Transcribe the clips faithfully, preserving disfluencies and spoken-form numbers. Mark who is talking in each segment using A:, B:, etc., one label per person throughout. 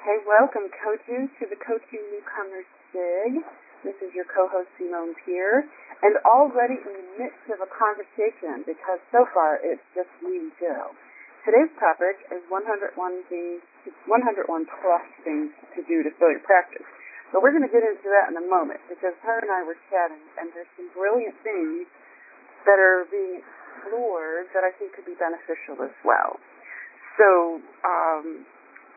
A: Okay, welcome coaches to the Coaching Newcomers SIG. This is your co-host Simone Pierre, and already in the midst of a conversation because so far it's just me and Jill. Today's topic is one hundred one things, one hundred one plus things to do to fill your practice. But we're going to get into that in a moment because her and I were chatting, and there's some brilliant things that are being explored that I think could be beneficial as well. So, um,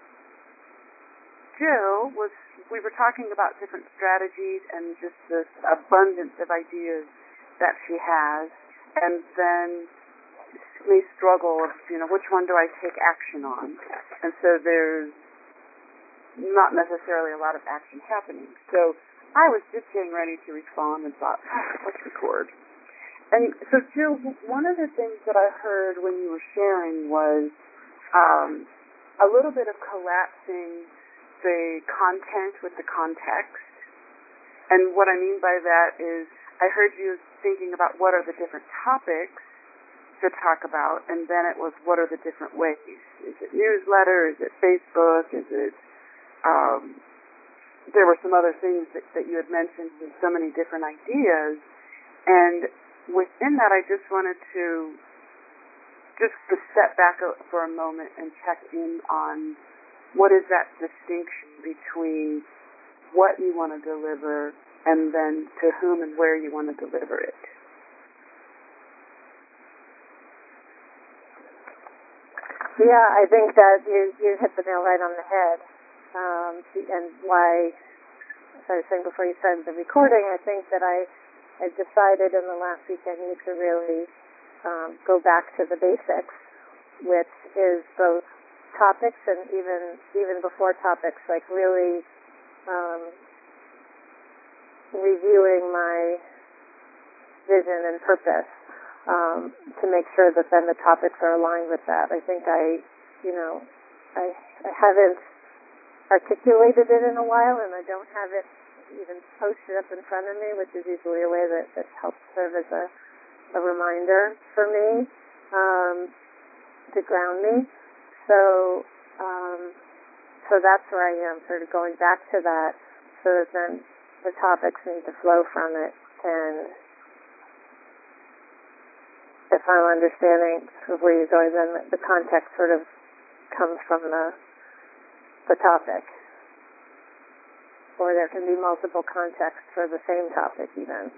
A: Jill was, we were talking about different strategies and just this abundance of ideas that she has, and then may struggle of, you know, which one do I take action on? And so there's not necessarily a lot of action happening. So I was just getting ready to respond and thought, oh, let's record. And so, Jill, one of the things that I heard when you were sharing was um, a little bit of collapsing the content with the context. And what I mean by that is I heard you thinking about what are the different topics to talk about, and then it was what are the different ways. Is it newsletter? Is it Facebook? Is it, um, there were some other things that, that you had mentioned with so many different ideas. And within that, I just wanted to just to step back for a moment and check in on what is that distinction between what you want to deliver and then to whom and where you want to deliver it?
B: Yeah, I think that you, you hit the nail right on the head. Um, and why, as I was saying before you started the recording, I think that I, I decided in the last week I need to really um, go back to the basics, which is both topics and even even before topics, like really um, reviewing my vision and purpose um, to make sure that then the topics are aligned with that. I think I, you know, I, I haven't articulated it in a while, and I don't have it even posted up in front of me, which is usually a way that, that helps serve as a, a reminder for me um, to ground me. So, um, so that's where I am, sort of going back to that, so that then the topics need to flow from it. And if I'm understanding sort of where you're going, then the context sort of comes from the the topic, or there can be multiple contexts for the same topic, even.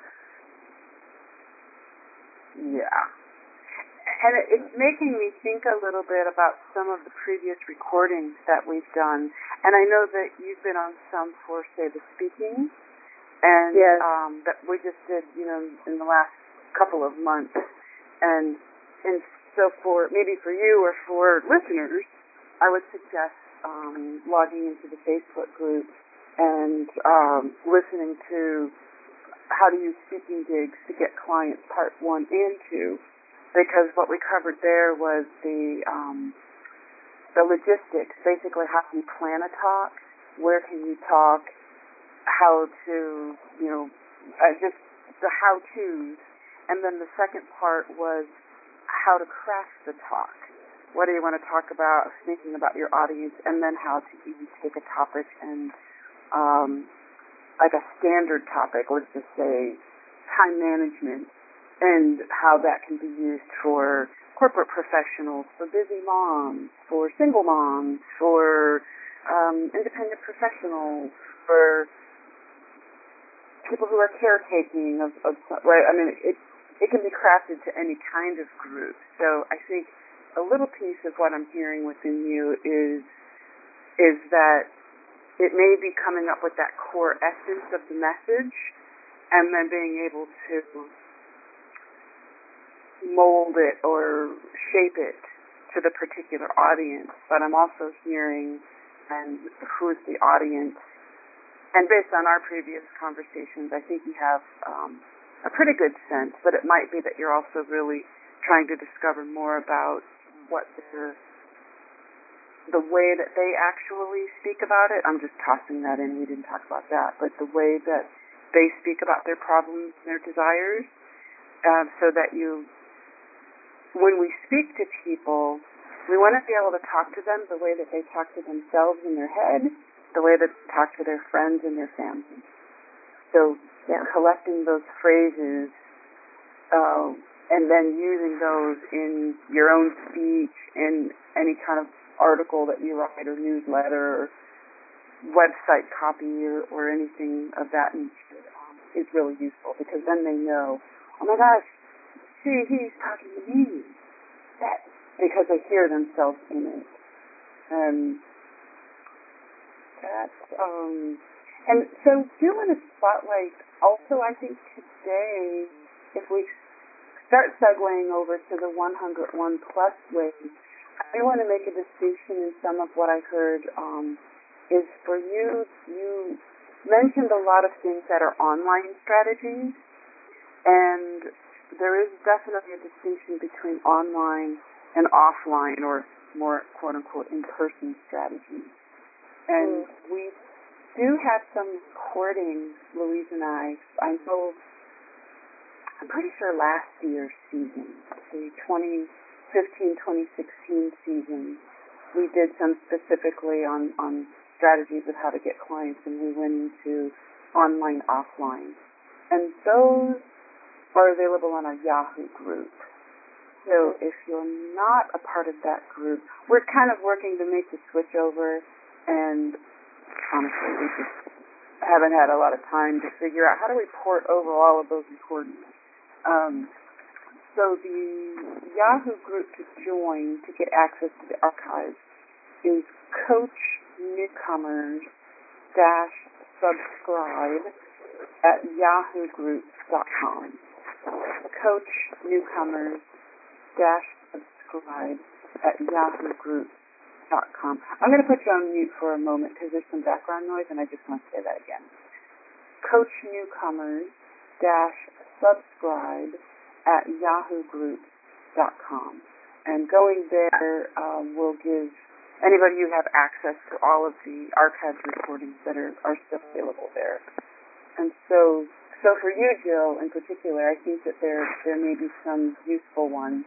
A: Yeah. And it's making me think a little bit about some of the previous recordings that we've done. And I know that you've been on some for, say, the speaking, and
B: yes.
A: um, that we just did, you know, in the last couple of months. And and so for maybe for you or for listeners, I would suggest um, logging into the Facebook group and um, listening to how to use speaking gigs to get clients part one and two. Because what we covered there was the um, the logistics, basically how can you plan a talk, where can you talk, how to, you know, uh, just the how-tos. And then the second part was how to craft the talk. What do you want to talk about, thinking about your audience, and then how to even take a topic and, um, like a standard topic, let's just say time management, and how that can be used for corporate professionals, for busy moms, for single moms, for um, independent professionals, for people who are caretaking of, of right? I mean, it it can be crafted to any kind of group. So I think a little piece of what I'm hearing within you is is that it may be coming up with that core essence of the message, and then being able to mold it or shape it to the particular audience. But I'm also hearing and who's the audience. And based on our previous conversations, I think you have um, a pretty good sense, but it might be that you're also really trying to discover more about what the the way that they actually speak about it. I'm just tossing that in. We didn't talk about that. But the way that they speak about their problems, their desires, um, so that you, when we speak to people, we want to be able to talk to them the way that they talk to themselves in their head, the way that they talk to their friends and their family. So yeah. collecting those phrases uh, and then using those in your own speech, in any kind of article that you write or newsletter or website copy or, or anything of that nature um, is really useful, because then they know, oh my gosh, see, he's talking to me. That, because they hear themselves in it. Um, that's, um, and so do want to spotlight, also I think today, if we start segueing over to the one hundred one plus ways, I want to make a distinction in some of what I heard um, is for you, you mentioned a lot of things that are online strategies, and there is definitely a distinction between online and offline, or more quote-unquote in-person strategies. And mm. we do have some recordings, Louise and I, I know, I'm pretty sure last year's season, the twenty fifteen twenty sixteen season, we did some specifically on, on strategies of how to get clients, and we went into online, offline. And those are available on our Yahoo group. So if you're not a part of that group, we're kind of working to make the switch over, and honestly, we just haven't had a lot of time to figure out how to report over all of those recordings. Um, so the Yahoo group to join to get access to the archives is Coach Newcomers dash subscribe at yahoo group dot com. Coach Newcomers dash subscribe at yahoo group dot com. I'm going to put you on mute for a moment because there's some background noise, and I just want to say that again. Coach Newcomers dash subscribe at yahoo group dot com. And going there um, will give anybody who have access to all of the archived recordings that are, are still available there. And so, so for you, Jill, in particular, I think that there there may be some useful ones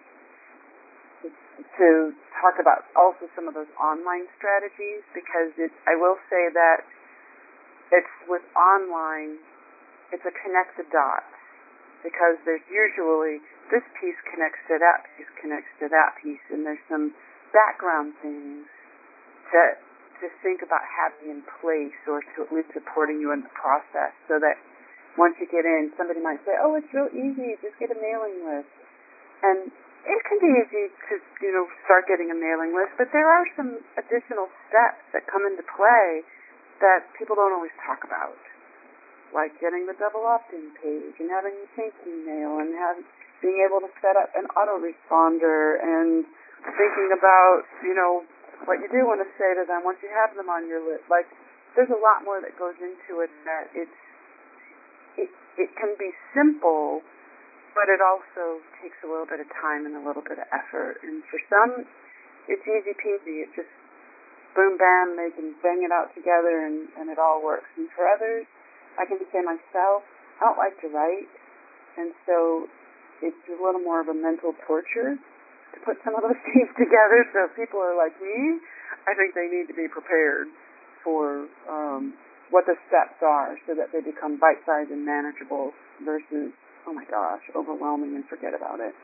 A: to talk about also some of those online strategies, because it, I will say that it's with online, it's a connect the dots, because there's usually this piece connects to that piece connects to that piece, and there's some background things to to think about having in place, or to at least supporting you in the process, so that once you get in, somebody might say, oh, it's real easy, just get a mailing list. And it can be easy to, you know, start getting a mailing list, but there are some additional steps that come into play that people don't always talk about, like getting the double opt-in page and having the sync email and having, being able to set up an autoresponder and thinking about, you know, what you do want to say to them once you have them on your list. Like, there's a lot more that goes into it that it's, it, it can be simple, but it also takes a little bit of time and a little bit of effort. And for some, it's easy peasy. It's just boom, bam, they can bang it out together and, and it all works. And for others, I can say myself, I don't like to write, and so it's a little more of a mental torture to put some of those things together. So if people are like me, I think they need to be prepared for um, what the steps are, so that they become bite-sized and manageable versus, oh my gosh, overwhelming and forget about it.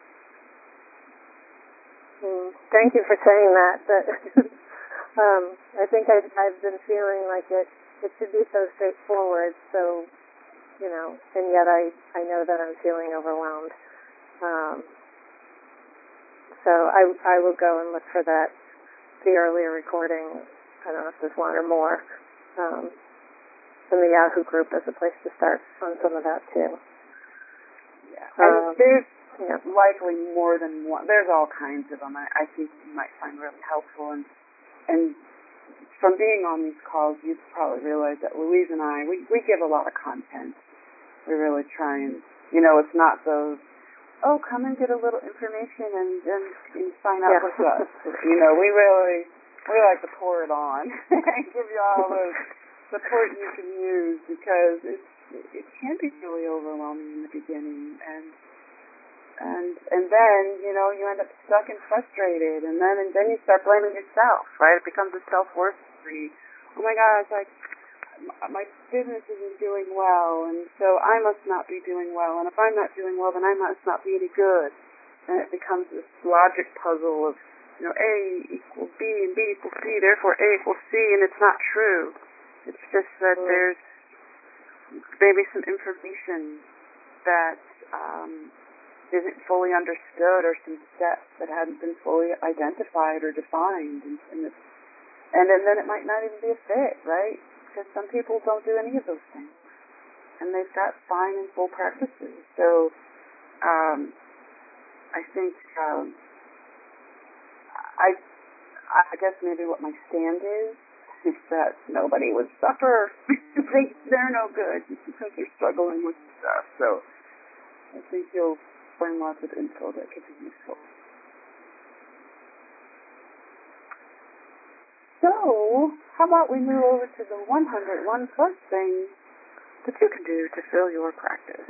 B: Mm, thank you for saying that. But um, I think I've, I've been feeling like it, it should be so straightforward, so, you know, and yet I, I know that I'm feeling overwhelmed. Um, so I, I will go and look for that, the earlier recording, I don't know if there's one or more, um, in the Yahoo group as a place to start on some of that too.
A: Yeah, and um, there's
B: yeah.
A: likely more than one. There's all kinds of them. I, I think you might find really helpful. And and from being on these calls, you've probably realized that Louise and I, we, we give a lot of content. We really try and, you know, it's not those, oh, come and get a little information and then and sign up
B: yeah.
A: with us. You know, we really, we like to pour it on and give you all those support you can use, because it's, it can be really overwhelming in the beginning. And and and then you know you end up stuck and frustrated, and then and then you start blaming yourself, right? It becomes a self-worth tree. Oh my gosh, like my business isn't doing well, and so I must not be doing well, and if I'm not doing well, then I must not be any good. And it becomes this logic puzzle of, you know, A equals B and B equals C, therefore A equals C, and it's not true. It's just that mm. there's maybe some information that um, isn't fully understood, or some steps that hadn't been fully identified or defined, and and, it's, and and then it might not even be a fit, right? Because some people don't do any of those things, and they've got fine and full practices. So um, I think um, I I guess maybe what my stand is is that nobody would suffer if they, they're no good because they're struggling with stuff. So I think you'll find lots of info that could be useful. So, how about we move over to the one hundred one plus things that you can do to fill your practice?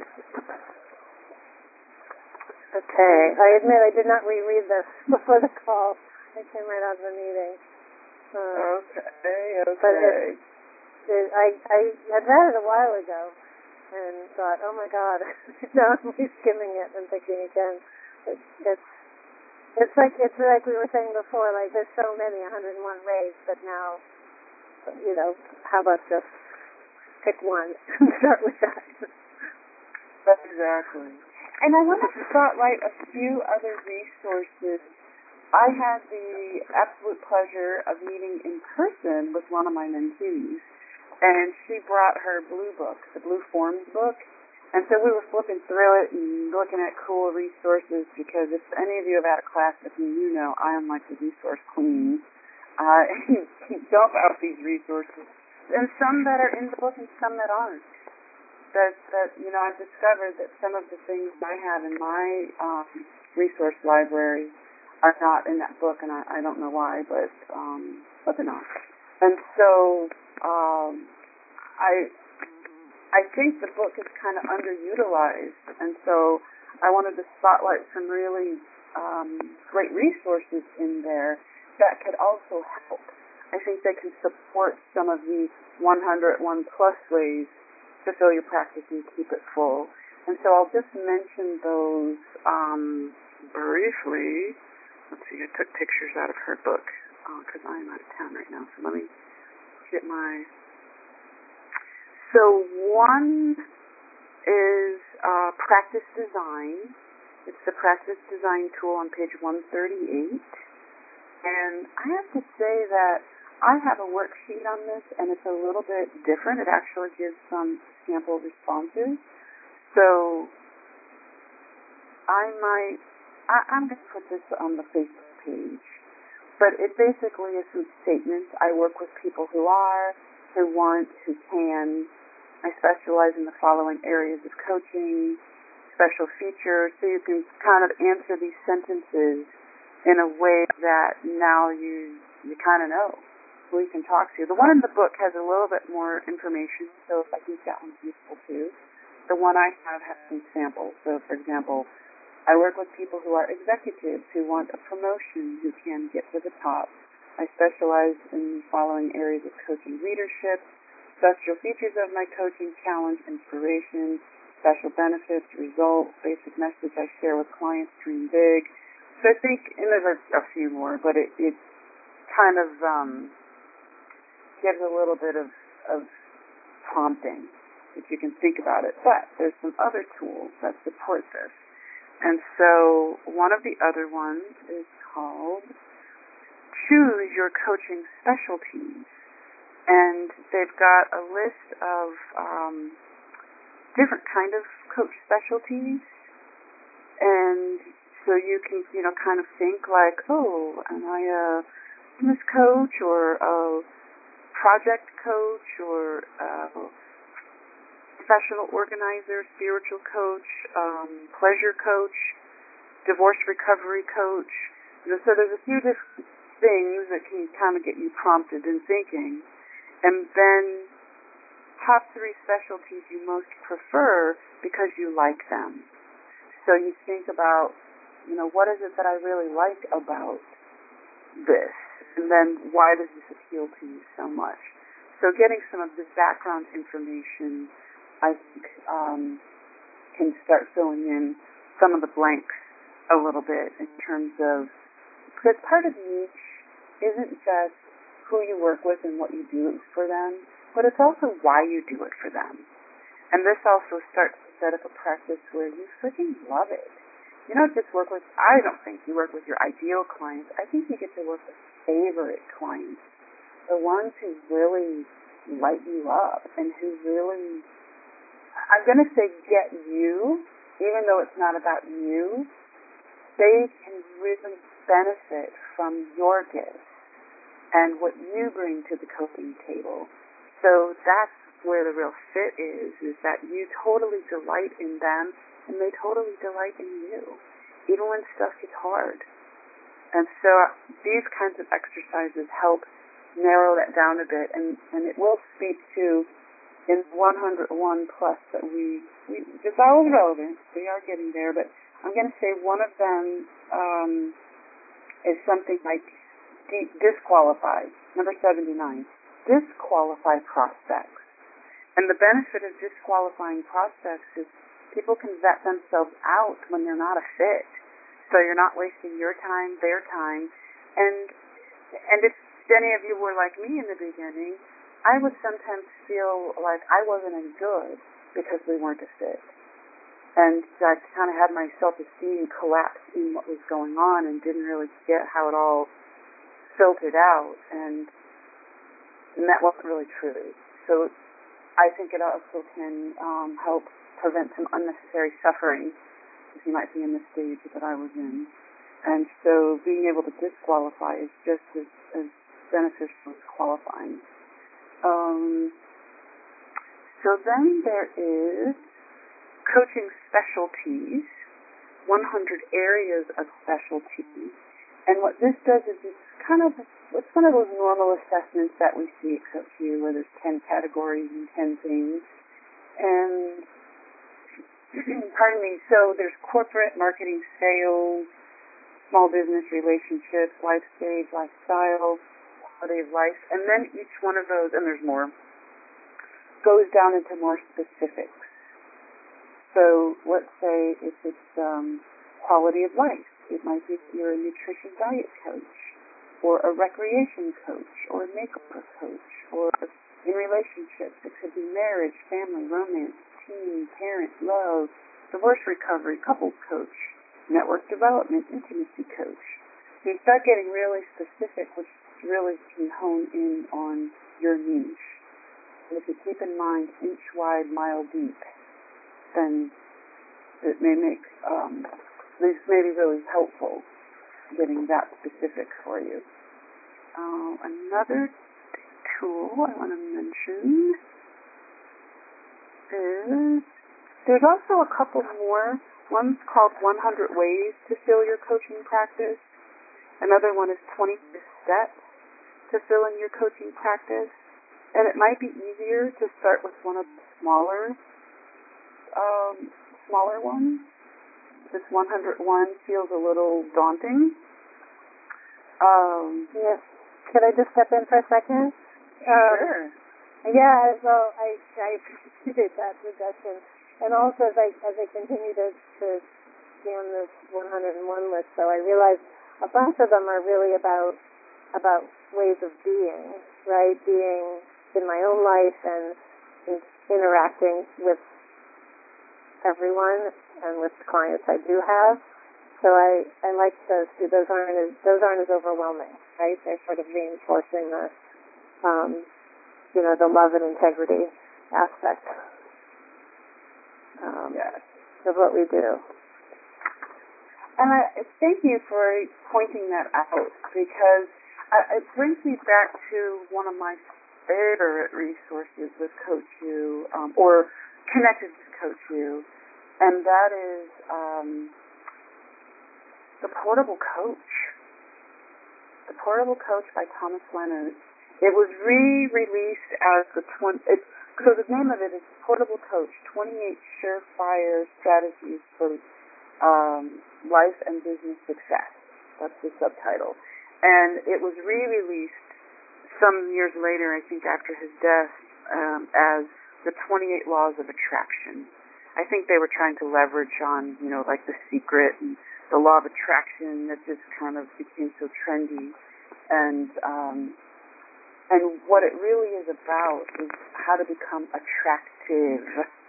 B: Okay. I admit I did not reread this before the call. I came right out of the meeting. Uh,
A: okay, okay.
B: But it, it, I, I had read it a while ago and thought, oh my God, now I'm skimming it and thinking again. It, it's It's like it's like we were saying before. Like there's so many, one hundred one ways, but now, you know, how about just pick one and start with that?
A: Exactly. And I want to spotlight a few other resources. I had the absolute pleasure of meeting in person with one of my mentees, and she brought her Blue book, the Blue Forms book. And so we were flipping through it and looking at cool resources, because if any of you have had a class with me, you know I am like the resource queen. Uh, dump out these resources. And some that are in the book and some that aren't. That, that you know, I've discovered that some of the things I have in my um, resource library are not in that book, and I, I don't know why, but, um, but they're not. And so um, I... I think the book is kind of underutilized, and so I wanted to spotlight some really um, great resources in there that could also help. I think they can support some of the one hundred one plus ways to fill your practice and keep it full. And so I'll just mention those um, briefly. Let's see, I took pictures out of her book because uh, I'm out of town right now, so let me get my... So one is uh, practice design. It's the practice design tool on page one thirty-eight. And I have to say that I have a worksheet on this, and it's a little bit different. It actually gives some sample responses. So I might, I, I'm going to put this on the Facebook page. But it basically is some statements. I work with people who are, who want, who can. I specialize in the following areas of coaching, special features, so you can kind of answer these sentences in a way that now you you kind of know who you can talk to. The one in the book has a little bit more information, so I think that one's useful too. The one I have has some samples. So, for example, I work with people who are executives who want a promotion, who can get to the top. I specialize in the following areas of coaching: leadership, special features of my coaching: challenge, inspiration, special benefits, result, basic message I share with clients: dream big. So I think, and there's a, a few more, but it, it kind of um, gives a little bit of, of prompting if you can think about it. But there's some other tools that support this. And so one of the other ones is called Choose Your Coaching Specialties. And they've got a list of um, different kind of coach specialties. And so you can, you know, kind of think like, oh, am I a business coach, or a project coach, or a professional organizer, spiritual coach, um, pleasure coach, divorce recovery coach. You know, so there's a few different things that can kind of get you prompted in thinking. And then top three specialties you most prefer because you like them. So you think about, you know, what is it that I really like about this? And then why does this appeal to you so much? So getting some of this background information, I think, um, can start filling in some of the blanks a little bit in terms of, because part of niche isn't just who you work with and what you do for them, but it's also why you do it for them. And this also starts to set up a practice where you freaking love it. You don't just work with, I don't think you work with your ideal clients. I think you get to work with favorite clients, the ones who really light you up and who really, I'm going to say get you, even though it's not about you, they can really benefit from your gifts and what you bring to the coaching table. So that's where the real fit is, is that you totally delight in them and they totally delight in you, even when stuff gets hard. And so these kinds of exercises help narrow that down a bit, and, and it will speak to in one oh one plus that we, we it's always relevant, we are getting there, but I'm going to say one of them um, is something like de- disqualify, number seventy-nine, disqualify prospects. And the benefit of disqualifying prospects is people can vet themselves out when they're not a fit. So you're not wasting your time, their time. And and if any of you were like me in the beginning, I would sometimes feel like I wasn't as good because we weren't a fit. And I kind of had my self-esteem collapse in what was going on and didn't really get how it all filtered out. And, and that wasn't really true. So I think it also can um, help prevent some unnecessary suffering if you might be in the stage that I was in. And so being able to disqualify is just as, as beneficial as qualifying. Um, so then there is coaching specialties, one hundred areas of specialty. And what this does is it's kind of, it's one of those normal assessments that we see at Coach U where there's ten categories and ten things. And pardon me, so there's corporate, marketing, sales, small business, relationships, life stage, lifestyle, quality of life, and then each one of those, and there's more, goes down into more specifics. So let's say if it's um, quality of life, it might be if you're a nutrition diet coach, or a recreation coach, or a makeover coach, or in relationships, it could be marriage, family, romance, teen, parent, love, divorce recovery, couples coach, network development, intimacy coach. So you start getting really specific, which really can hone in on your niche. And if you keep in mind inch wide, mile deep, then it may make, um, this may be really helpful getting that specific for you. Uh, another tool I want to mention is there's also a couple more. One's called one hundred Ways to Fill Your Coaching Practice. Another one is twenty-six Steps to Fill in Your Coaching Practice. And it might be easier to start with one of the smaller, um, smaller ones. This one hundred one feels a little daunting. Um,
B: yes. Could I just step in for a second?
A: Sure.
B: Um, yeah, well, I, I appreciate that suggestion. And also, as I as I continue to, to be on this one hundred one list, so I realize a bunch of them are really about about ways of being, right? Being in my own life and in interacting with everyone and with the clients I do have. So I, I like those. Those aren't as those aren't as overwhelming, right? They're sort of reinforcing the, um, you know, the love and integrity aspect. Um,
A: yes.
B: of what we do.
A: And I thank you for pointing that out, because I, it brings me back to one of my favorite resources with Coach U, um, or connected with Coach U, and that is um, The Portable Coach. The Portable Coach by Thomas Leonard. It was re-released as the twenty. It's, so the name of it is Portable Coach: twenty-eight Surefire Strategies for um, Life and Business Success. That's the subtitle. And it was re-released some years later, I think after his death, um, as the twenty-eight Laws of Attraction. I think they were trying to leverage on, you know, like The Secret and the Law of Attraction that just kind of became so trendy. And um, and what it really is about is how to become attractive,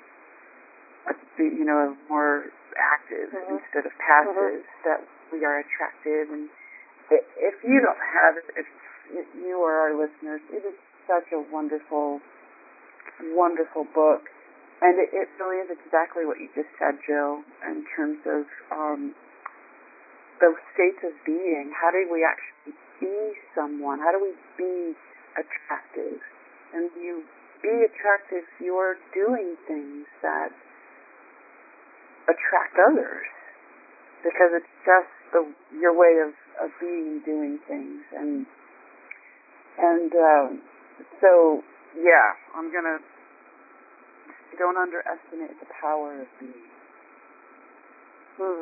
A: you know, more active mm-hmm. instead of passive, mm-hmm. that we are attractive. And if you don't have it, if you or our listeners, it is such a wonderful, wonderful book. And it, it really is exactly what you just said, Jill, in terms of um, those states of being. How do we actually be someone? How do we be attractive? And when you be attractive, you're doing things that attract others, because it's just the, your way of, of being, doing things. And and um, so, yeah, I'm going to don't underestimate the power of being. Hmm.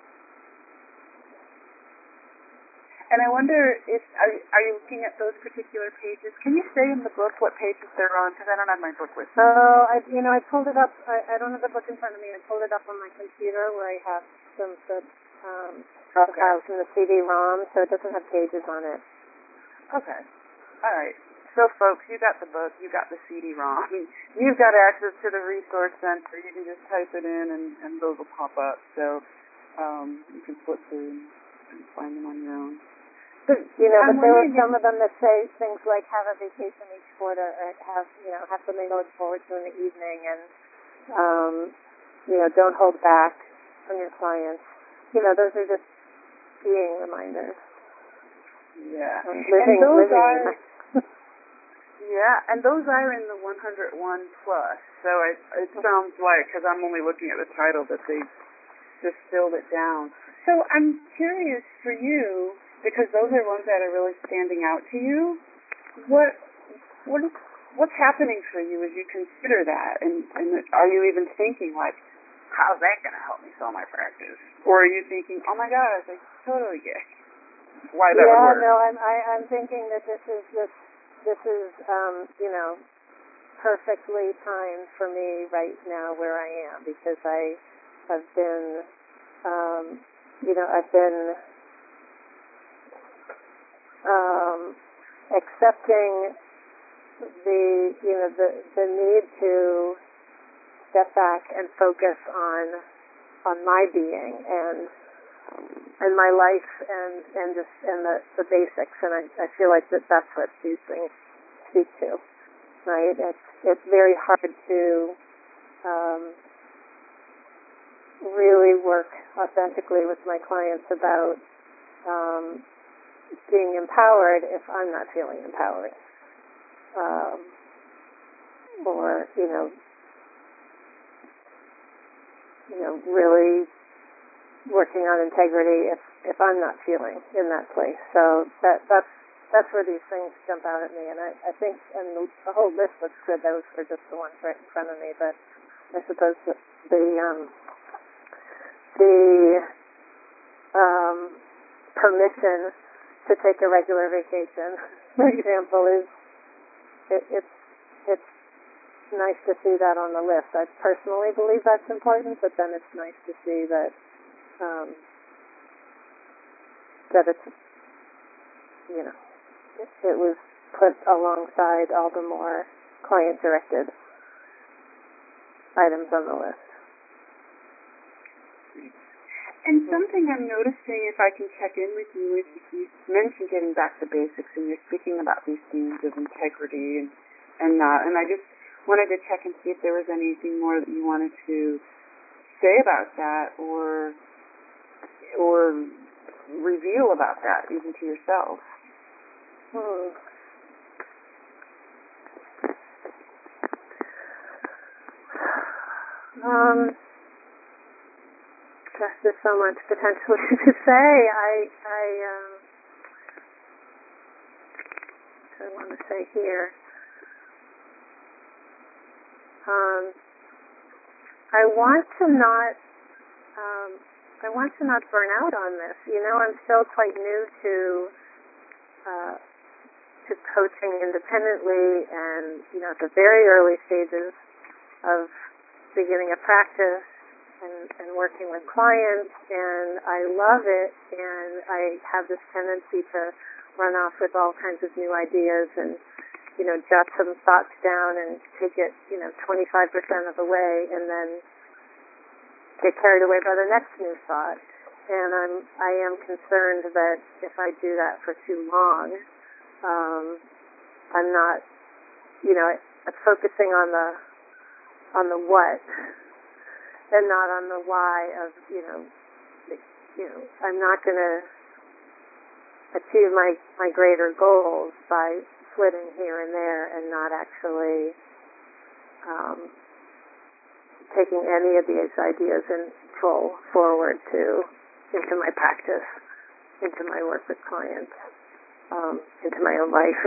A: And I wonder if, are, are you looking at those particular pages? Can you say in the book what pages they're on? Because I don't have my book with me.
B: Oh, I, you know, I pulled it up. I, I don't have the book in front of me. I pulled it up on my computer where I have some the um, okay. files from the C D ROM, so it doesn't have pages on it.
A: Okay. All right. So, folks, you got the book, you got the C D ROM, you've got access to the Resource Center. You can just type it in, and, and those will pop up. So um, you can flip through and find them on your own.
B: But, you know, I'm but there are some of them that say things like have a vacation each quarter, or have, you know, have something to look forward to in the evening, and, um, you know, don't hold back from your clients. You know, those are just being reminders.
A: Yeah.
B: And living,
A: and those
B: living.
A: are... Yeah, and those are in the one hundred one plus, so it, it sounds like, because I'm only looking at the title, that they distilled it down. So I'm curious for you, because those are ones that are really standing out to you, what what is, what's happening for you as you consider that? And, and are you even thinking, like, how's that going to help me sell my practice? Or are you thinking, oh my gosh, I totally get why that
B: yeah,
A: would work?
B: Yeah, no, I'm, I, I'm thinking that this is this This is, um, you know, perfectly timed for me right now where I am, because I have been, um, you know, I've been um, accepting the, you know, the the need to step back and focus on on my being and and my life and and just and the, the basics, and I, I feel like that that's what these things speak to, right? It's it's very hard to um, really work authentically with my clients about um, being empowered if I'm not feeling empowered, um, or you know, you know, really working on integrity if, if I'm not feeling in that place. So that that's that's where these things jump out at me. And I, I think, and the, the whole list looks good. Those are just the ones right in front of me. But I suppose the the um, the um, permission to take a regular vacation, for example, is it, it's it's nice to see that on the list. I personally believe that's important, but then it's nice to see that. Um, that it's, you know, it, it was put alongside all the more client-directed items on the list.
A: And something I'm noticing, if I can check in with you, is you mentioned getting back to basics, and you're speaking about these themes of integrity and, and not, and I just wanted to check and see if there was anything more that you wanted to say about that, or or reveal about that, even to yourself.
B: Hmm. Um, gosh, there's so much potentially to say. I, I, um, what do I want to say here? Um, I want to not um, I want to not burn out on this. You know, I'm still quite new to uh, to coaching independently, and you know, at the very early stages of beginning a practice and, and working with clients, and I love it. And I have this tendency to run off with all kinds of new ideas and, you know, jot some thoughts down and take it, you know, twenty-five percent of the way, and then get carried away by the next new thought. And I'm, I am concerned that if I do that for too long, um, I'm not, you know, focusing on the, on the what and not on the why of, you know, you know, I'm not going to achieve my, my greater goals by flitting here and there and not actually um, taking any of these ideas in full forward to into my practice, into my work with clients, um, into my own life.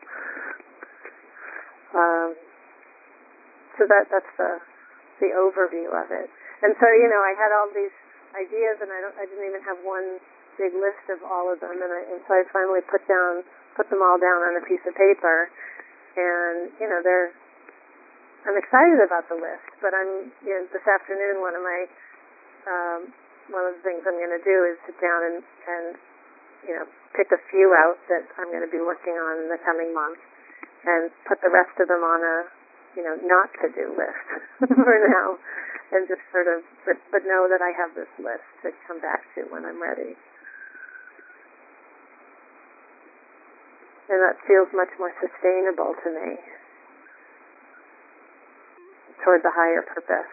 B: um, so that that's the the overview of it. And so, you know, I had all these ideas, and I don't, I didn't even have one big list of all of them, and, I, and so I finally put down, put them all down on a piece of paper, and, you know, they're, I'm excited about the list, but I'm, you know, this afternoon, one of my, um, one of the things I'm going to do is sit down and, and, you know, pick a few out that I'm going to be working on in the coming month, and put the rest of them on a, you know, not to do list for now, and just sort of, but, but know that I have this list to come back to when I'm ready. And that feels much more sustainable to me toward the higher purpose.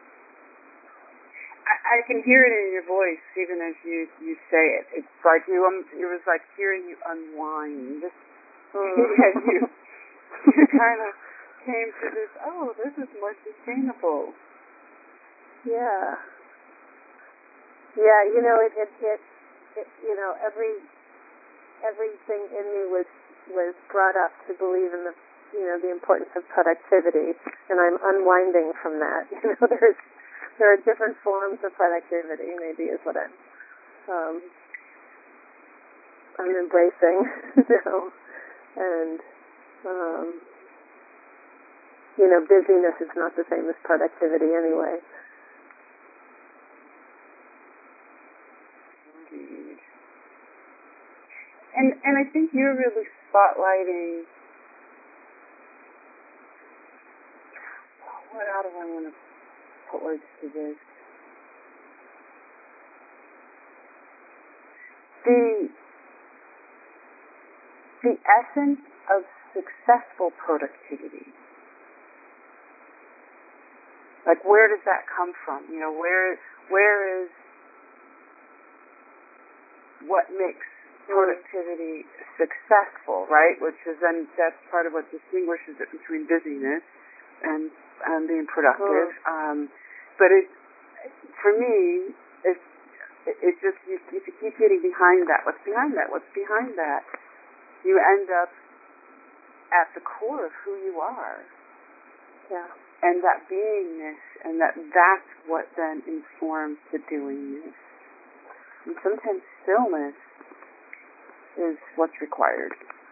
A: I, I can hear it in your voice, even as you, you say it. It's like you, um, it was like hearing you unwind. Mm. And you, you kind of came to this, oh, this is more sustainable.
B: Yeah. Yeah, you know, it, it, it, it you know, every, everything in me was, was brought up to believe in the, you know, the importance of productivity, and I'm unwinding from that. You know, there's, there are different forms of productivity, maybe is what I'm, um, I'm embracing, you know, and, um, you know, busyness is not the same as productivity anyway.
A: Indeed. And and I think you're really spotlighting, what, how do I want to put words to this? The, the essence of successful productivity. Like, where does that come from? You know, where where is what makes productivity successful, right? Which is then, that's part of what distinguishes it between busyness and and being productive. Mm. Um, but it, for me, it's it just you, you keep getting behind that. What's behind that? What's behind that? You end up at the core of who you are.
B: Yeah.
A: And that beingness, and that that's what then informs the doingness. And sometimes stillness is what's required.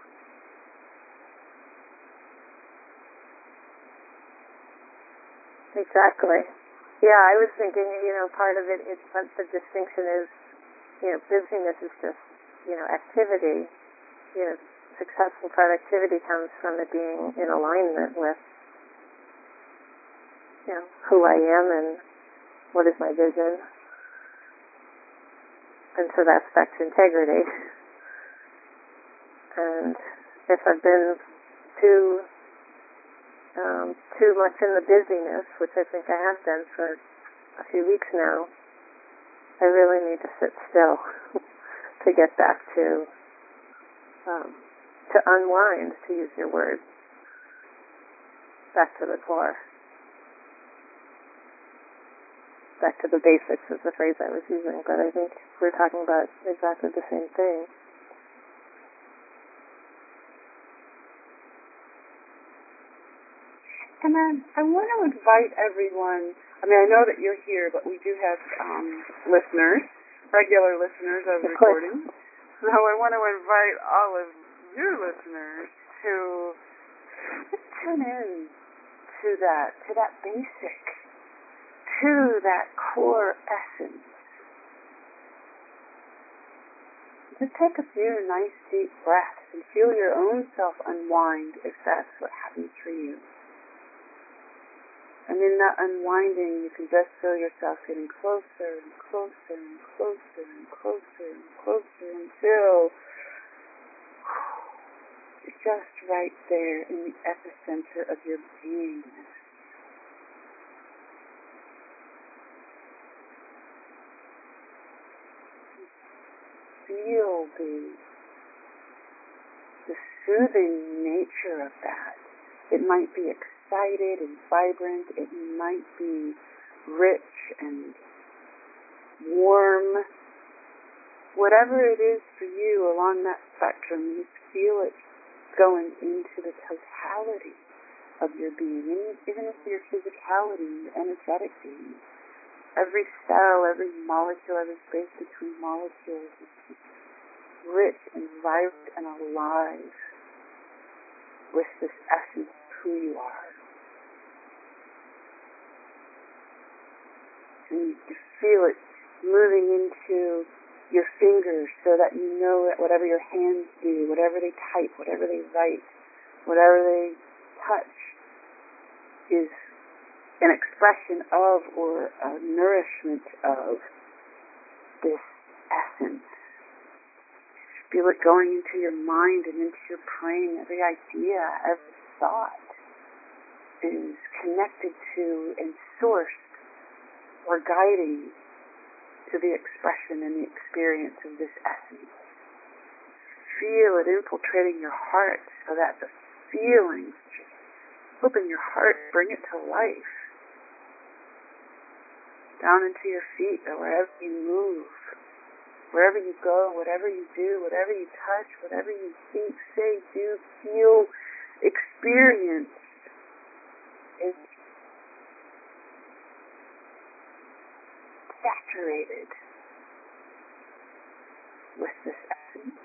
B: Exactly. Yeah, I was thinking, you know, part of it is, but the distinction is, you know, busyness is just, you know, activity. You know, successful productivity comes from it being in alignment with, you know, who I am and what is my vision. And so that's back to integrity. And if I've been too um, too much in the busyness, which I think I have been for a few weeks now, I really need to sit still to get back to um, to unwind, to use your word, back to the core. Back to the basics is the phrase I was using, but I think we're talking about exactly the same thing.
A: And then I want to invite everyone, I mean, I know that you're here, but we do have um, listeners, regular listeners of the recording. So I want to invite all of your listeners to just tune in to that, to that basic, to that core essence. Just take a few nice deep breaths and feel your own self unwind if that's what happens for you. And in that unwinding, you can just feel yourself getting closer and closer and closer and closer and closer until you're just right there in the epicenter of your beingness. Feel the, the soothing nature of that. It might be excited and vibrant. It might be rich and warm. Whatever it is for you along that spectrum, you feel it going into the totality of your being, and even into your physicality, your energetic being. Every cell, every molecule, every space between molecules is rich and vibrant and alive with this essence of who you are. And you feel it moving into your fingers so that you know that whatever your hands do, whatever they type, whatever they write, whatever they touch is an expression of or a nourishment of this essence. Feel it going into your mind and into your brain. Every idea, every thought is connected to and sourced or guiding to the expression and the experience of this essence. Feel it infiltrating your heart so that the feelings just open your heart, bring it to life. Down into your feet or wherever you move, wherever you go, whatever you do, whatever you touch, whatever you think, say, do, feel, experience is saturated with this essence.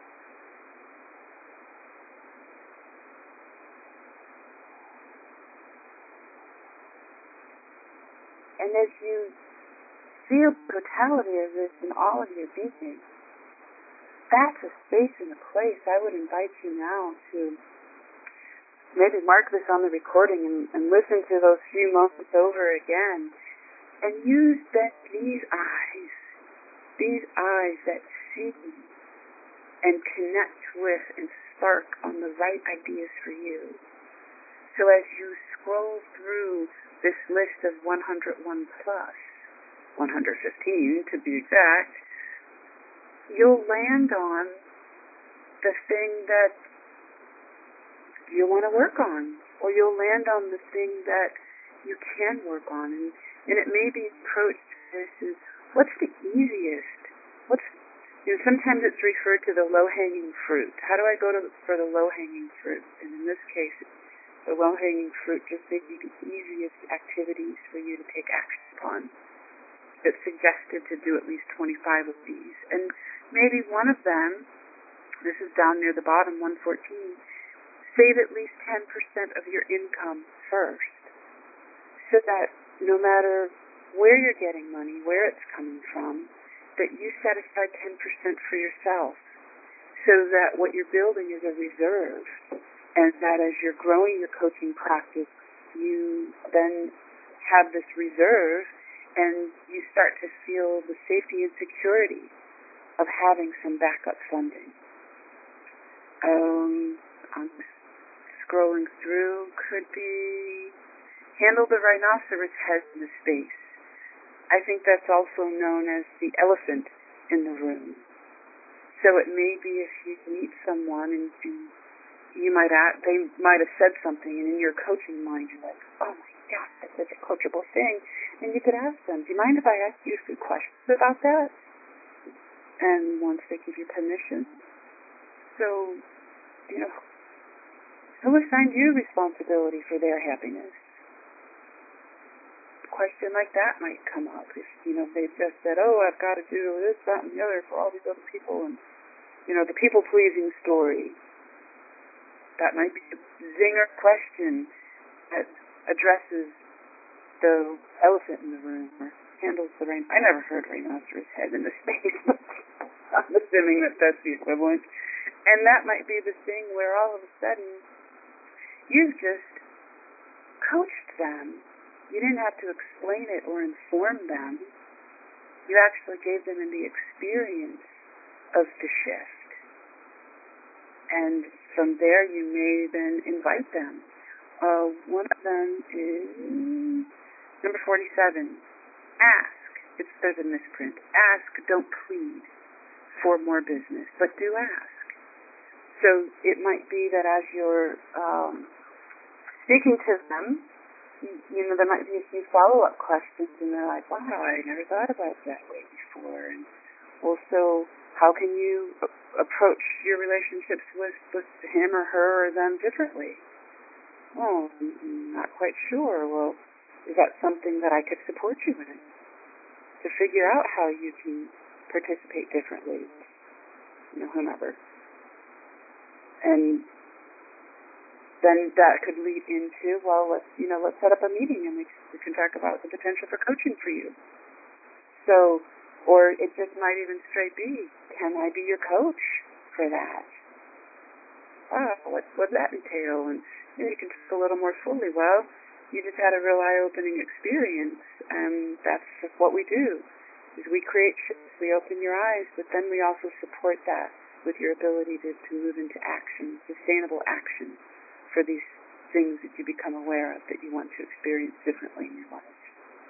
A: And as you feel the totality of this in all of your being, that's a space and a place I would invite you now to maybe mark this on the recording and, and listen to those few moments over again and use that these eyes, these eyes that see and connect with and spark on the right ideas for you. So as you scroll through this list of one hundred one plus, one hundred fifteen to be exact, you'll land on the thing that you want to work on, or you'll land on the thing that you can work on. And, and it may be approached this is, what's the easiest? What's, you know, sometimes it's referred to the low-hanging fruit. How do I go to for the low-hanging fruit? And in this case, the low-hanging fruit just may be the easiest activities for you to take action upon. It's suggested to do at least twenty-five of these. And maybe one of them, this is down near the bottom, one fourteen, save at least ten percent of your income first. So that no matter where you're getting money, where it's coming from, that you set aside ten percent for yourself. So that what you're building is a reserve. And that as you're growing your coaching practice, you then have this reserve and you start to feel the safety and security of having some backup funding. Um, I'm scrolling through, could be handle the rhinoceros head in the space. I think that's also known as the elephant in the room. So it may be if you meet someone and you You might ask, they might have said something, and in your coaching mind, you're like, oh my gosh, that's such a coachable thing. And you could ask them, do you mind if I ask you a few questions about that? And once they give you permission. So, you know, Who assigned you responsibility for their happiness? A question like that might come up if, you know, they've just said, oh, I've got to do this, that, and the other for all these other people, and, you know, the people-pleasing story. That might be a zinger question that addresses the elephant in the room or handles the rain. I never heard rhinoceros head in the space, but I'm assuming that that's the equivalent. And that might be the thing where all of a sudden you've just coached them. You didn't have to explain it or inform them. You actually gave them in the experience of the shift. And from there you may then invite them. Uh, one of them is number forty-seven. Ask. It's, there's a misprint. Ask, don't plead for more business, but do ask. So it might be that as you're um, speaking to them, you, you know, there might be a few follow-up questions, and they're like, wow, I never thought about it that way before. And well, so how can you a- approach your relationships with, with him or her or them differently? Oh, I'm not quite sure. Well, is that something that I could support you in? To figure out how you can participate differently, you know, whomever. And then that could lead into, well, let's, you know, let's set up a meeting and we, we can talk about the potential for coaching for you. So, or it just might even straight be, can I be your coach for that? Ah, what what that entail? And you know, you can talk a little more fully. Well, you just had a real eye-opening experience, and that's what we do, is we create shifts, we open your eyes, but then we also support that with your ability to, to move into action, sustainable action for these things that you become aware of that you want to experience differently in your life.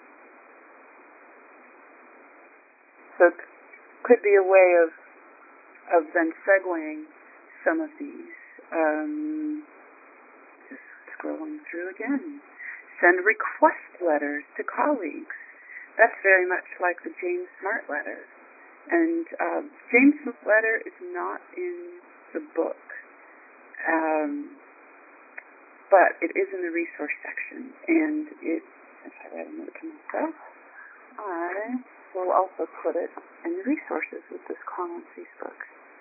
A: So it could be a way of of then segueing some of these. Um, just scrolling through again. Send request letters to colleagues. That's very much like the James Smart letter. And um, James Smart letter is not in the book, um, but it is in the resource section. And it, if I read a note to myself, I will also put it in the resources with this Common Peace book.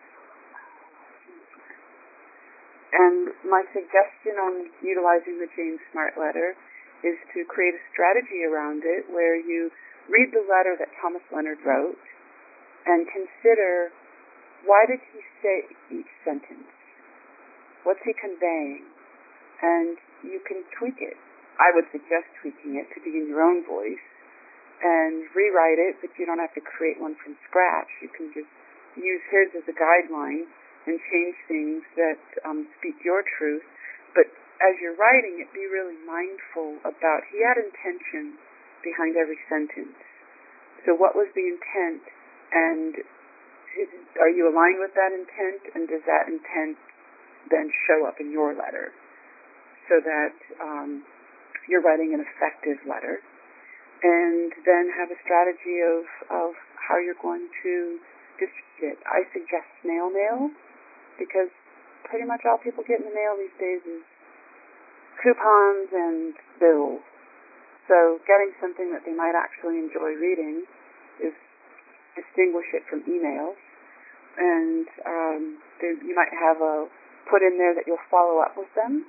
A: And my suggestion on utilizing the James Smart letter is to create a strategy around it where you read the letter that Thomas Leonard wrote and consider, why did he say each sentence? What's he conveying? And you can tweak it. I would suggest tweaking it to be in your own voice and rewrite it, but you don't have to create one from scratch. You can just use his as a guideline and change things that um, speak your truth. But as you're writing it, be really mindful about, he had intention behind every sentence. So what was the intent, and is, are you aligned with that intent, and does that intent then show up in your letter so that um, you're writing an effective letter? And then have a strategy of, of how you're going to distribute it. I suggest snail mail, because pretty much all people get in the mail these days is coupons and bills. So getting something that they might actually enjoy reading is distinguish it from emails. And um, there, you might have a put in there that you'll follow up with them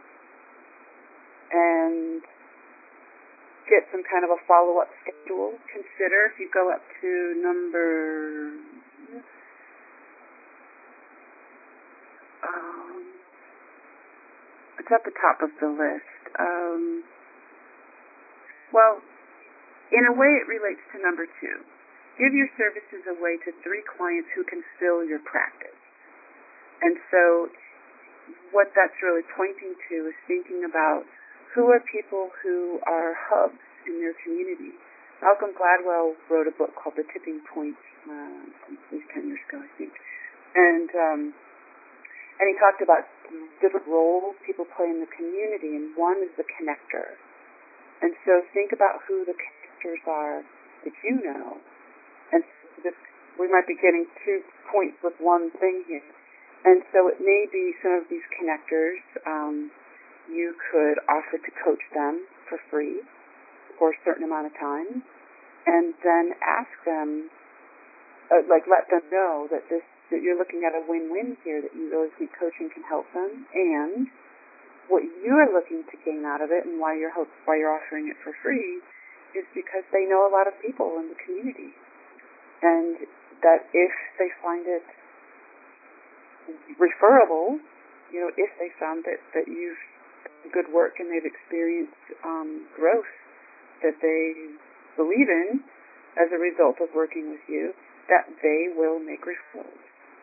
A: and get some kind of a follow-up schedule. Consider if you go up to number um, it's at the top of the list. Um, well, in a way it relates to number two. Give your services away to three clients who can fill your practice. And so what that's really pointing to is thinking about who are people who are hubs in their community. Malcolm Gladwell wrote a book called The Tipping Point, uh, at least ten years ago, I think. And um, and he talked about different roles people play in the community, and one is the connector. And so think about who the connectors are that you know. And this, we might be getting two points with one thing here. And so it may be some of these connectors um, you could offer to coach them for free for a certain amount of time, and then ask them, uh, like let them know that this that you're looking at a win-win here, that you really think coaching can help them, and what you're looking to gain out of it, and why you're hope, why you're offering it for free, is because they know a lot of people in the community, and that if they find it referable, you know, if they found that that you've done good work and they've experienced um, growth that they believe in as a result of working with you, that they will make referrals.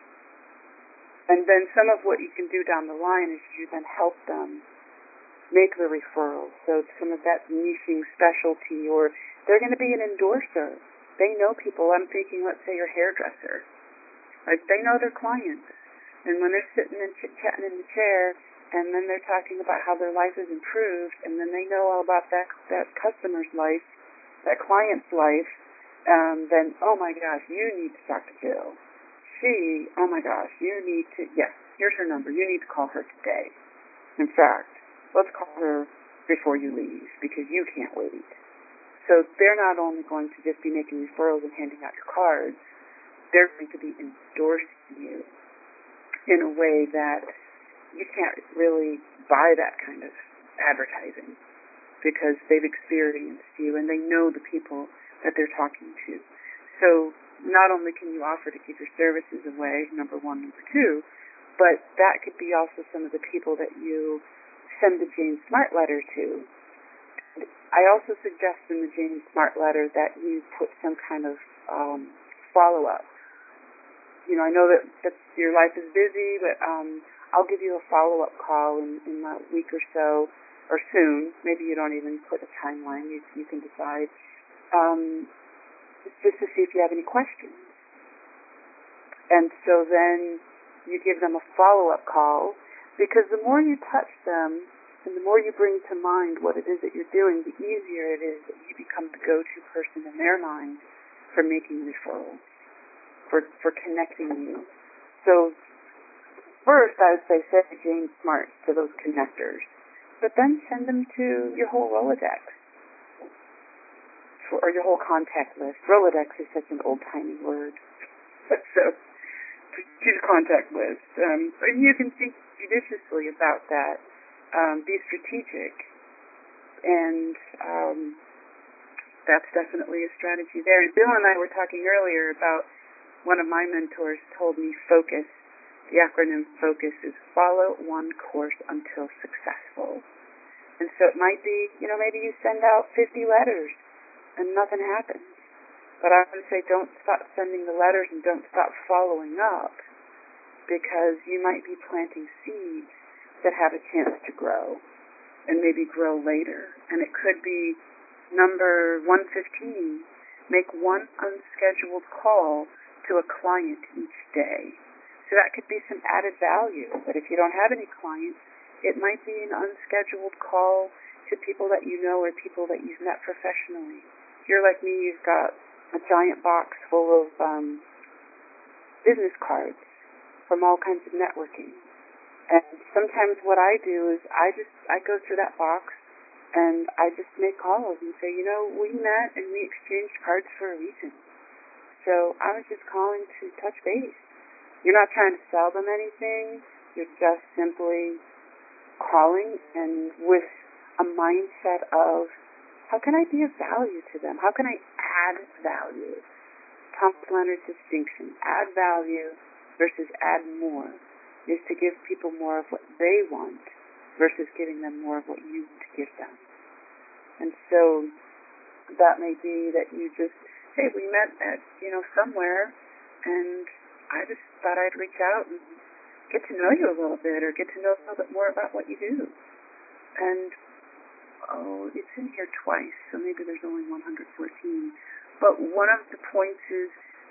A: And then some of what you can do down the line is you then help them make the referrals. So some of that niching specialty, or they're going to be an endorser. They know people. I'm thinking, let's say your hairdresser. Like, they know their clients. And when they're sitting and chit-chatting in the chair, and then they're talking about how their life is improved, and then they know all about that that customer's life, that client's life, um, then, oh my gosh, you need to talk to Jill. She, oh my gosh, you need to, yes, here's her number. You need to call her today. In fact, let's call her before you leave, because you can't wait. So they're not only going to just be making referrals and handing out your cards, they're going to be endorsing you in a way that you can't really buy that kind of advertising, because they've experienced you and they know the people that they're talking to. So not only can you offer to give your services away, number one, number two, but that could be also some of the people that you send the Jane Smart letter to. I also suggest in the Jane Smart letter that you put some kind of um, follow-up. You know, I know that, that your life is busy, but um, I'll give you a follow-up call in, in a week or so, or soon. Maybe you don't even put a timeline. You, you can decide. Um, just to see if you have any questions. And so then you give them a follow-up call, because the more you touch them and the more you bring to mind what it is that you're doing, the easier it is that you become the go-to person in their mind for making referrals, for, for connecting you. So first, I would say set the Jane Smart to those connectors, but then send them to your whole Rolodex, or your whole contact list. Rolodex is such an old-timey word. So, to the contact list. Um, you can think judiciously about that. Um, be strategic. And um, that's definitely a strategy there. And Bill and I were talking earlier about one of my mentors told me FOCUS. The acronym FOCUS is follow one course until successful. And so it might be, you know, maybe you send out fifty letters and nothing happens. But I would say don't stop sending the letters and don't stop following up, because you might be planting seeds that have a chance to grow and maybe grow later. And it could be number one fifteen, make one unscheduled call to a client each day. So that could be some added value. But if you don't have any clients, it might be an unscheduled call to people that you know or people that you've met professionally. If you're like me, you've got a giant box full of um, business cards from all kinds of networking. And sometimes what I do is I just, I go through that box and I just make calls and say, you know, we met and we exchanged cards for a reason. So I was just calling to touch base. You're not trying to sell them anything. You're just simply calling, and with a mindset of, how can I be of value to them? How can I add value? Thomas Leonard's distinction, add value versus add more, is to give people more of what they want versus giving them more of what you want to give them. And so that may be that you just, hey, we met at, you know, somewhere, and I just thought I'd reach out and get to know you a little bit, or get to know a little bit more about what you do. And oh, it's in here twice, so maybe there's only one hundred fourteen. But one of the points is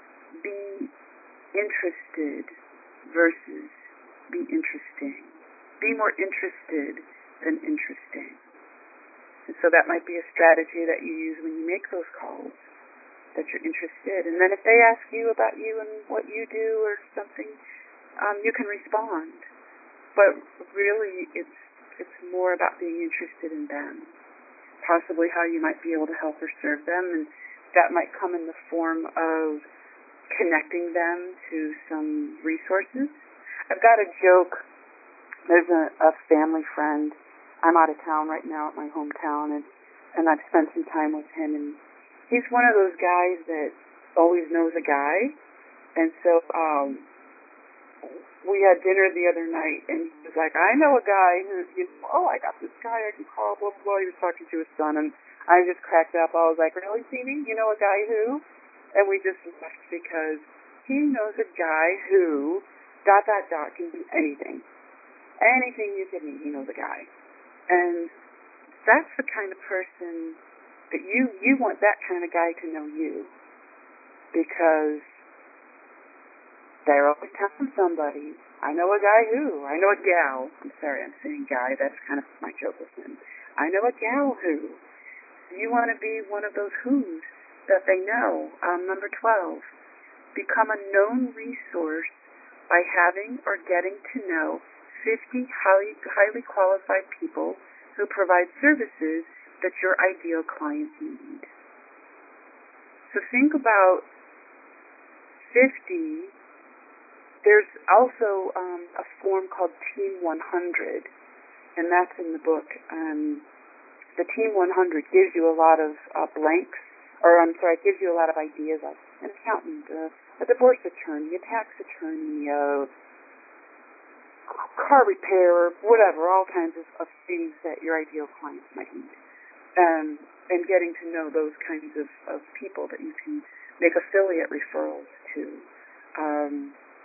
A: be interested versus be interesting. Be more interested than interesting. And so that might be a strategy that you use when you make those calls, that you're interested. And then if they ask you about you and what you do or something, um, you can respond. But really, it's It's more about being interested in them, possibly how you might be able to help or serve them, and that might come in the form of connecting them to some resources. I've got a joke. There's a, a family friend. I'm out of town right now at my hometown, and, and I've spent some time with him, and he's one of those guys that always knows a guy. And so um, we had dinner the other night, and he was like, I know a guy who, you know, oh, I got this guy I can call, blah, blah, blah. He was talking to his son, and I just cracked up. I was like, really, Stevie? You know a guy who? And we just laughed because he knows a guy who, dot, dot, dot, can do anything. Anything you can need, he knows a guy. And that's the kind of person that you, you want that kind of guy to know you. Because they're always telling somebody, I know a guy who, I know a gal. I'm sorry, I'm saying guy. That's kind of my joke with him. I know a gal who. You want to be one of those who's that they know. Um, number twelve, become a known resource by having or getting to know fifty highly, highly qualified people who provide services that your ideal clients need. So think about fifty. There's also um, a form called Team one hundred, and that's in the book. Um, the Team one hundred gives you a lot of uh, blanks, or I'm sorry, it gives you a lot of ideas like an accountant, uh, a divorce attorney, a tax attorney, uh, car repair, whatever, all kinds of, of things that your ideal clients might need. Um, and getting to know those kinds of, of people that you can make affiliate referrals to. Um,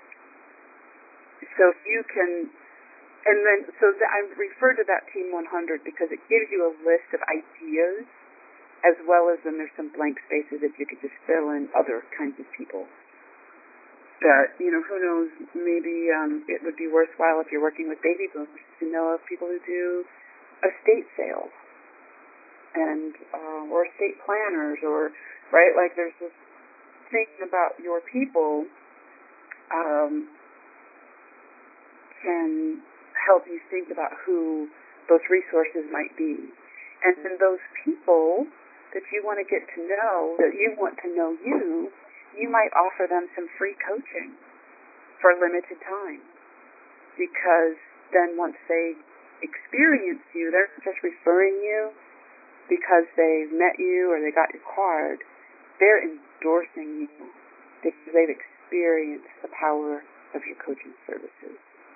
A: so you can, and then, so the, I refer to that Team one hundred because it gives you a list of ideas, as well as then there's some blank spaces that you could just fill in other kinds of people. That, you know, who knows, maybe um, it would be worthwhile if you're working with baby boomers to know of people who do estate sales and uh, or estate planners, or, right, like there's this thinking about your people um, can help you think about who those resources might be. And then those people that you want to get to know, that you want to know you, you might offer them some free coaching for a limited time. Because then once they experience you, they're just referring you because they met you or they got your card. They're endorsing you because they've experienced the power of your coaching services.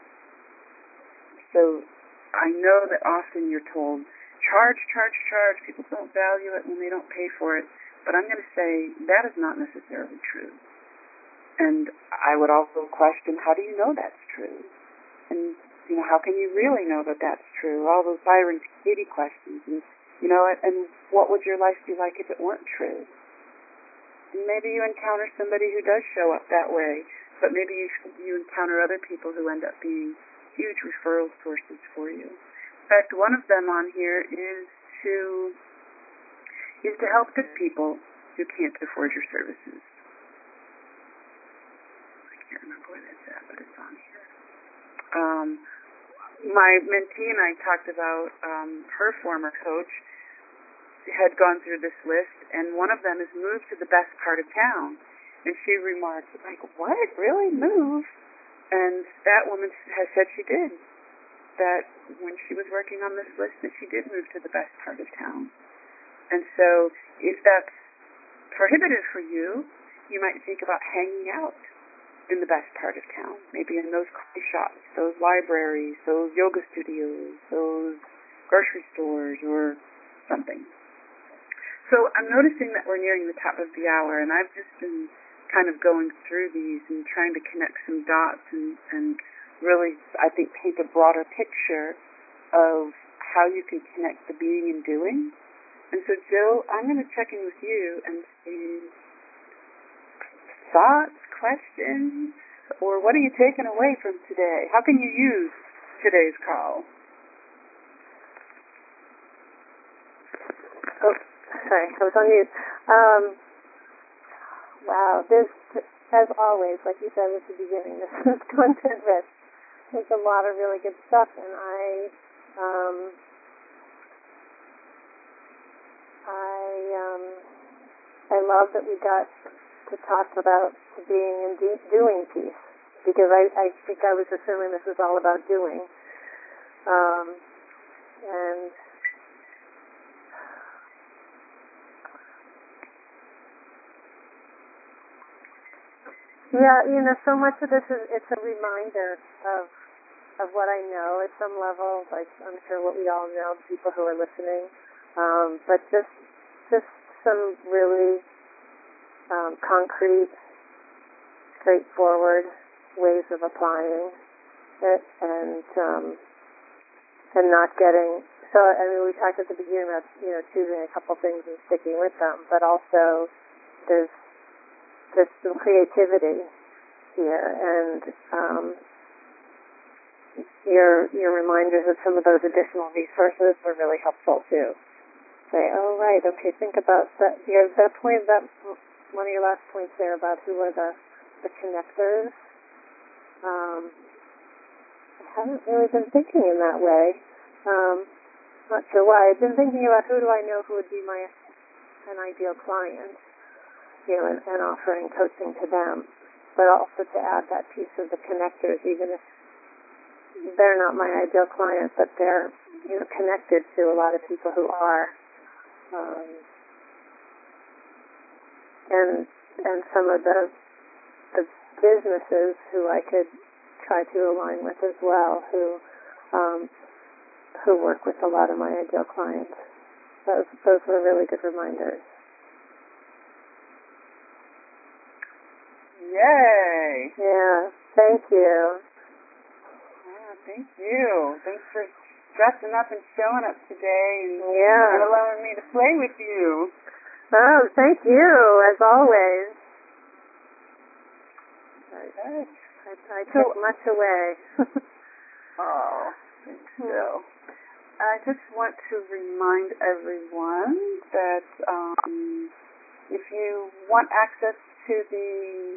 A: So I know that often you're told, charge, charge, charge. People don't value it when they don't pay for it. But I'm going to say that is not necessarily true. And I would also question, how do you know that's true? And, you know, how can you really know that that's true? All those Byron Katie questions. And, you know, and what would your life be like if it weren't true? And maybe you encounter somebody who does show up that way, but maybe you, you encounter other people who end up being huge referral sources for you. In fact, one of them on here is to is to help the people who can't afford your services. I can't remember where that's at, but it's on here. Um, my mentee and I talked about um, her former coach had gone through this list, and one of them is moved to the best part of town. And she remarked, like, what? Really? Move? And that woman has said she did. That when she was working on this list, that she did move to the best part of town. And so if that's prohibitive for you, you might think about hanging out in the best part of town, maybe in those coffee shops, those libraries, those yoga studios, those grocery stores, or something. So I'm noticing that we're nearing the top of the hour, and I've just been kind of going through these and trying to connect some dots and, and really, I think, paint a broader picture of how you can connect the being and doing. And so, Jill, I'm going to check in with you and see thoughts, questions, or what are you taking away from today? How can you use today's call?
B: Oh, sorry, I was on mute. Um, wow, this, as always, like you said at the beginning, this is content rich. There's a lot of really good stuff, and I Um, I um, I love that we got to talk about being and do, doing peace, because I, I think I was assuming this was all about doing. Um, and yeah, you know, so much of this is, it's a reminder of of what I know at some level, like I'm sure what we all know, the people who are listening, um, but just just some really um, concrete, straightforward ways of applying it, and um, and not getting. So I mean, we talked at the beginning about you know choosing a couple things and sticking with them, but also there's there's some creativity here, and um, your your reminders of some of those additional resources were really helpful too. Say, oh right, okay, think about that. Your that point, that one of your last points there about who are the the connectors. Um, I haven't really been thinking in that way. Um, not sure why. I've been thinking about who do I know who would be my an ideal client, you know, and, and offering coaching to them, but also to add that piece of the connectors, even if they're not my ideal client, but they're you know connected to a lot of people who are, um, and and some of the the businesses who I could try to align with as well, who um, who work with a lot of my ideal clients. Those those were really good reminders.
A: Yay!
B: Yeah, thank you.
A: Yeah, thank you. Thanks for dressing up and showing up today and,
B: Yeah.
A: and allowing me to play with you.
B: Oh, thank you, as always.
A: Okay.
B: I, I
A: So,
B: took much away.
A: oh, thanks, Jill. I just want to remind everyone that um, if you want access to the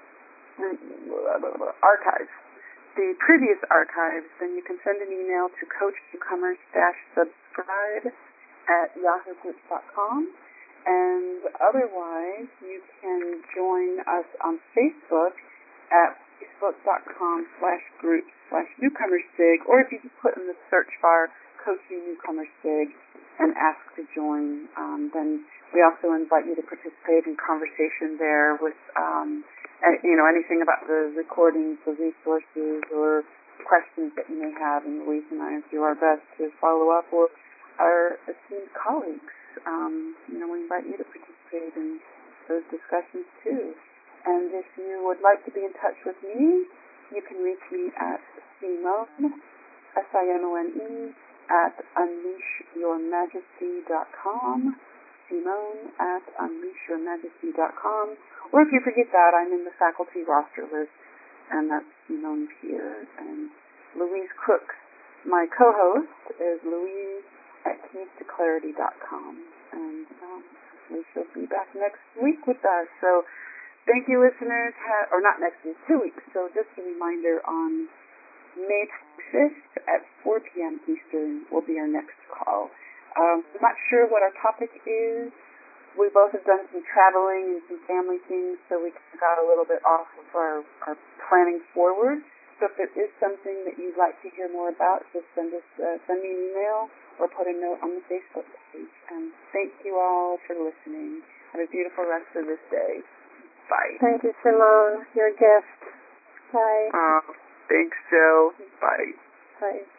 A: uh, archives, the previous archives, then you can send an email to coach newcomers dash subscribe at yahoo groups dot com. And otherwise, you can join us on Facebook at facebook.com slash groups slash newcomersdig, or if you just put in the search bar Coaching Newcomersdig and ask to join, um, then we also invite you to participate in conversation there with, um, you know, anything about the recordings, the resources, or questions that you may have, and Louise and I do our best to follow up, or our esteemed colleagues. Um, you know, we invite you to participate in those discussions too. And if you would like to be in touch with me, you can reach me at Simone, S I M O N E, at unleash your majesty dot com, Simone at unleash your majesty dot com. Or if you forget that, I'm in the faculty roster list, and that's Simone here. And Louise Cook, my co-host, is Louise at keys to clarity dot com. And um, we shall be back next week with us. So thank you, listeners. Ha- or not next week, two weeks. So just a reminder, on May twenty-fifth at four p.m. Eastern will be our next call. Um, I'm not sure what our topic is. We both have done some traveling and some family things, so we got a little bit off of our, our planning forward. So if it is something that you'd like to hear more about, just send us uh, send me an email or put a note on the Facebook page. And thank you all for listening. Have a beautiful rest of this day. Bye.
B: Thank you, Simone. Your gift. Bye.
A: Uh, thanks, Joe. Bye.
B: Bye.